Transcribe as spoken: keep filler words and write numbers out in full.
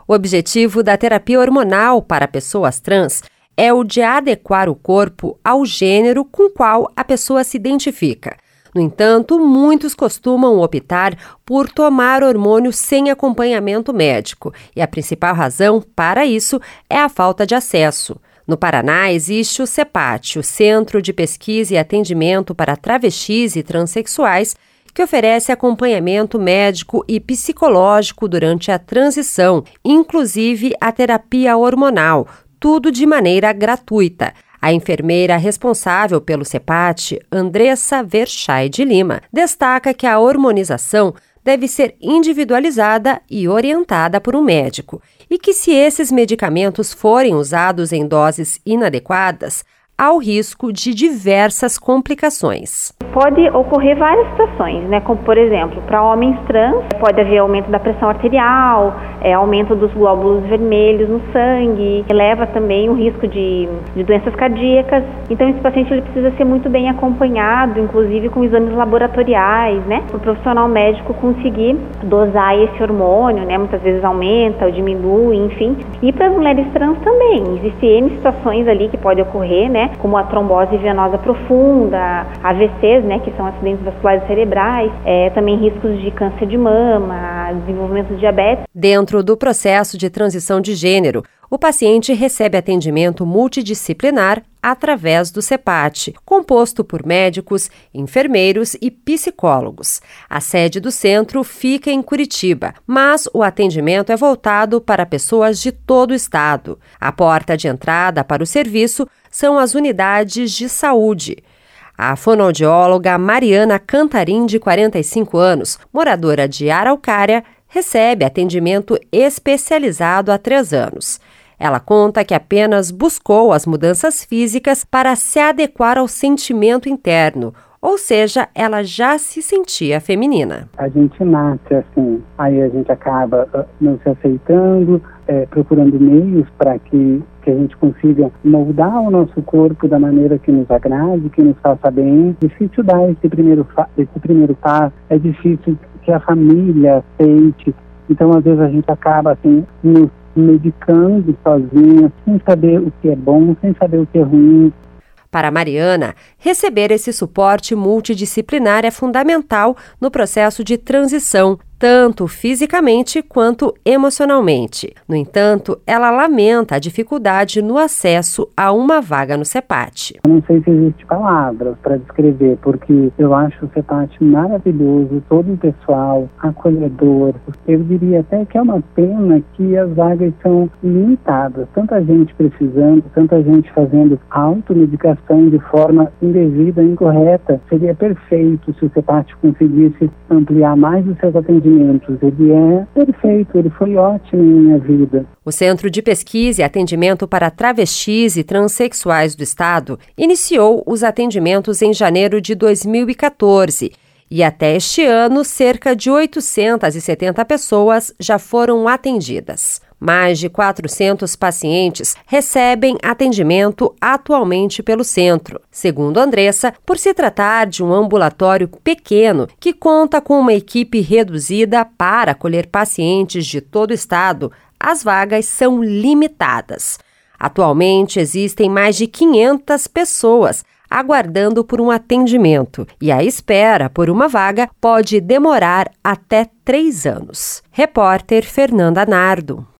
O objetivo da terapia hormonal para pessoas trans é o de adequar o corpo ao gênero com o qual a pessoa se identifica. No entanto, muitos costumam optar por tomar hormônio sem acompanhamento médico, e a principal razão para isso é a falta de acesso. No Paraná, existe o CEPAT, o Centro de Pesquisa e Atendimento para Travestis e Transsexuais, que oferece acompanhamento médico e psicológico durante a transição, inclusive a terapia hormonal, tudo de maneira gratuita. A enfermeira responsável pelo CEPAT, Andressa Verschay de Lima, destaca que a hormonização deve ser individualizada e orientada por um médico, e que se esses medicamentos forem usados em doses inadequadas, há o risco de diversas complicações. Pode ocorrer várias situações, né? Como, por exemplo, para homens trans, pode haver aumento da pressão arterial, é, aumento dos glóbulos vermelhos no sangue, eleva também o risco de, de doenças cardíacas. Então, esse paciente ele precisa ser muito bem acompanhado, inclusive com exames laboratoriais, né? Para o profissional médico conseguir dosar esse hormônio, né? Muitas vezes aumenta ou diminui, enfim. E para as mulheres trans também, existem N situações ali que podem ocorrer, né? Como a trombose venosa profunda, A V Cs, né, que são acidentes vasculares cerebrais, é, também riscos de câncer de mama, desenvolvimento de diabetes. Dentro do processo de transição de gênero, o paciente recebe atendimento multidisciplinar através do CEPAT, composto por médicos, enfermeiros e psicólogos. A sede do centro fica em Curitiba, mas o atendimento é voltado para pessoas de todo o estado. A porta de entrada para o serviço são as unidades de saúde. A fonoaudióloga Mariana Cantarim, de quarenta e cinco anos, moradora de Araucária, recebe atendimento especializado há três anos. Ela conta que apenas buscou as mudanças físicas para se adequar ao sentimento interno, ou seja, ela já se sentia feminina. A gente nasce assim, aí a gente acaba uh, não se aceitando, é, procurando meios para que, que a gente consiga moldar o nosso corpo da maneira que nos agrade, que nos faça bem. É difícil dar esse primeiro, esse primeiro passo, é difícil que a família aceite. Então, às vezes, a gente acaba assim, nos medicando sozinha, sem saber o que é bom, sem saber o que é ruim. Para Mariana, receber esse suporte multidisciplinar é fundamental no processo de transição, tanto fisicamente quanto emocionalmente. No entanto, ela lamenta a dificuldade no acesso a uma vaga no CEPAT. Eu não sei se existe palavras para descrever, porque eu acho o CEPAT maravilhoso, todo o pessoal acolhedor. Eu diria até que é uma pena que as vagas são limitadas. Tanta gente precisando, tanta gente fazendo automedicação de forma indevida, incorreta. Seria perfeito se o CEPAT conseguisse ampliar mais os seus atendimentos. Ele é perfeito, ele foi ótimo em minha vida. O Centro de Pesquisa e Atendimento para Travestis e Transsexuais do Estado iniciou os atendimentos em janeiro de dois mil e catorze. E até este ano, cerca de oitocentas e setenta pessoas já foram atendidas. Mais de quatrocentos pacientes recebem atendimento atualmente pelo centro. Segundo Andressa, por se tratar de um ambulatório pequeno que conta com uma equipe reduzida para acolher pacientes de todo o estado, as vagas são limitadas. Atualmente, existem mais de quinhentas pessoas aguardando por um atendimento, e a espera por uma vaga pode demorar até três anos. Repórter Fernanda Nardo.